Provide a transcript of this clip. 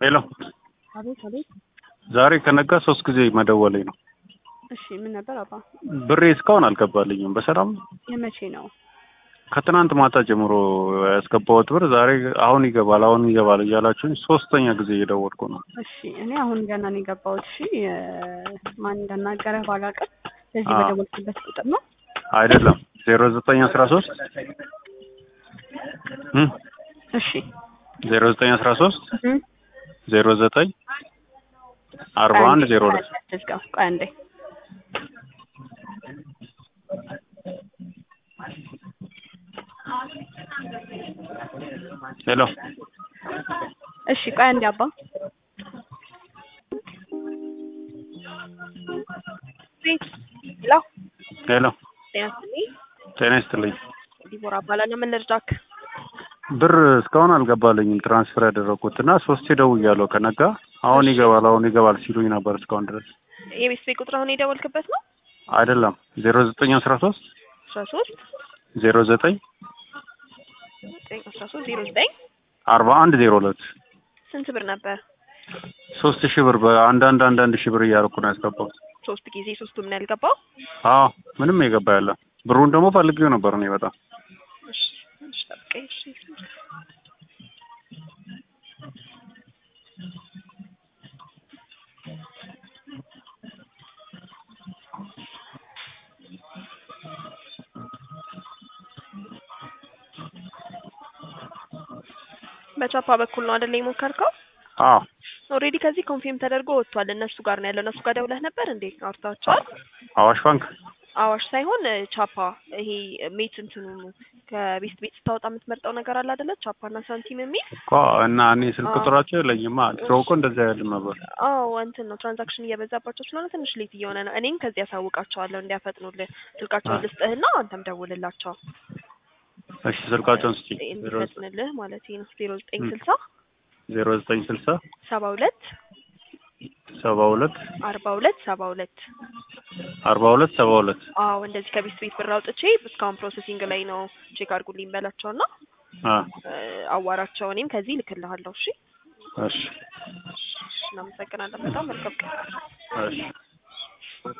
ሄሎ አቤት ዛሬ ከነጋ 3 ጊዜ መደወለኝ ነው። እሺ ምን ነበር አባ? ብሬ እስካሁን አልገባልኝም። በሰላም የመቼ ነው? ከትናንት ማታ ጀምሮ ያስገባሁት ብር ዛሬ አሁን ይገባል እያላችሁኝ ሶስተኛ ጊዜ እየደወልኩ ነው። እሺ እኔ አሁን ገና ነው የገባሁት። እሺ ማን እንዳናገረህ ባላውቅም ለዚህ በደወልኩበት ቁጥር ነው አይደለም 0913 እሺ 0913 09 41 02 እስካው ቆይ አንዴ ሄሎ እሺ ቆይ አንዴ አባ ሄሎ ሄሎ ጤና ይስጥልኝ። ዲቦራ እባላለሁ። ምን ልርዳክ? ብር እስካሁን አልገባልኝም። ትራንስፈር ያደረኩትና 3 ደውያለሁ ከነጋ አሁን ይገባል ሲሉኝ ነበር እስካሁን ድረስ። የቤት ቁጥር አሁን የደወልክበት ነው? አይደለም 0913 09 09 41 02 ስንት ብር ነበር? 3000 ብር በአንዳንድ ሺህ ብር እያደረኩ ነው ያስገባሁት። 3 ጊዜ 3ቱም ነው ያልገባው? አዎ ምንም የገባ ያለ ብሩን ደግሞ ፈልጌው ነበር ነው በጣም እሺ ጠብቀኝ። እሺ በቻፓ በኩል ነው አይደል የሞከርከው? አዎ ኦሬዲ ከዚህ ኮንፊርም ተደርጎ ወጥቷል። እነሱ ጋር ነው ያለው። እነሱ ጋር ደውለህ ነበር እንዴ? አውርታችኋል? አዋሽ ባንክ አዋሽ ሳይሆን ቻፓ። ይሄ ሜት እንትኑ ከቤት ስታወጣ የምትመርጠው ነገር አለ አይደለ? ቻፓና ሳንቲም የሚል እኮ እና እኔ ስልክ ቁጥራቸው የለኝማ። ድሮ እኮ እንደዛ ያለ ነበር። አዎ እንትን ነው ትራንዛክሽን እየበዛባቸው ስለሆነ ትንሽ ሌት እየሆነ ነው። እኔም ከዚህ ያሳውቃቸዋለሁ እንዲያፈጥኑልህ። ስልካቸውን ልስጥህና አንተም ደውልላቸው። እሺ ስልካቸውን ስጪ። እንዲፈጥንልህ ማለት ነው። 0960 0960 72 42 42 አዎ እንደዚህ ከቤት ብር አውጥቼ እስካሁን ፕሮሰሲንግ ላይ ነው። ቼክ አድርጉልኝ በላቸውና አዋራቸው። እኔም ከዚህ ልክልሃለሁ። እሺ እሺ እናመሰግናለን። በጣም መልካም ቀን። እሺ